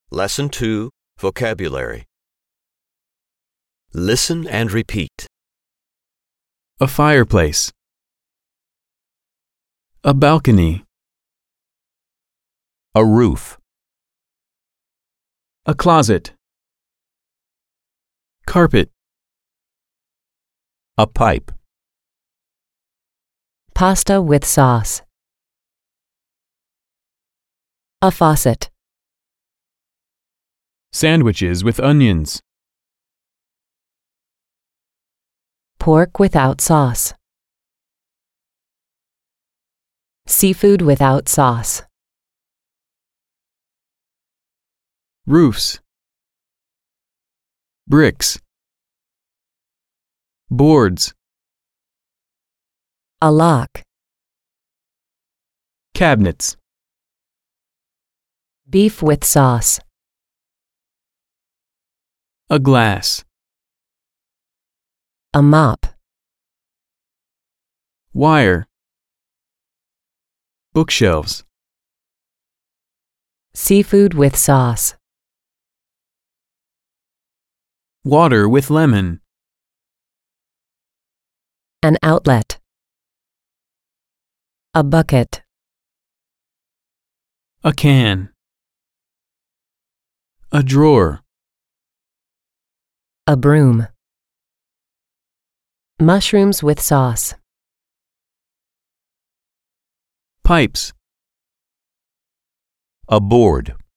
Lesson 2, Vocabulary. Listen and repeat. A fireplace. A balcony. A roof. A closet. Carpet. A pipe. Pasta with sauce. A faucet. Sandwiches with onions. Pork without sauce. Seafood without sauce. Roofs. Bricks. Boards. A lock. Cabinets. Beef with sauce. A glass. A mop. Wire. Bookshelves. Seafood with sauce. Water with lemon. An outlet. A bucket. A can. A drawer. A broom. Mushrooms with sauce. Pipes. A board.